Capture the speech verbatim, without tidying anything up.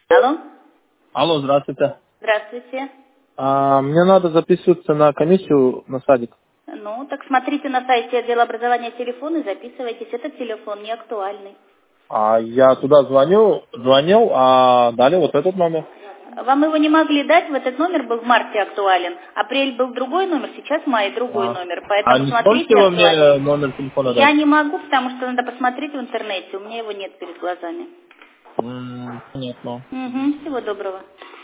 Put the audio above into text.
Алло. Алло, здравствуйте. Здравствуйте. А, мне надо записываться на комиссию на садик. Ну, так смотрите на сайте отдела образования телефон и записывайтесь. Этот телефон не актуальный. А я туда звоню, звонил, а дали вот этот номер. Вам его не могли дать, в этот номер был в марте актуален. Апрель был другой номер, сейчас май другой А, номер. а Поэтому не смотрите сможете вы мне актуальный. номер телефона Я дать? не могу, потому что надо посмотреть в интернете. У меня его нет перед глазами. М, Понятно. Угу, всего доброго.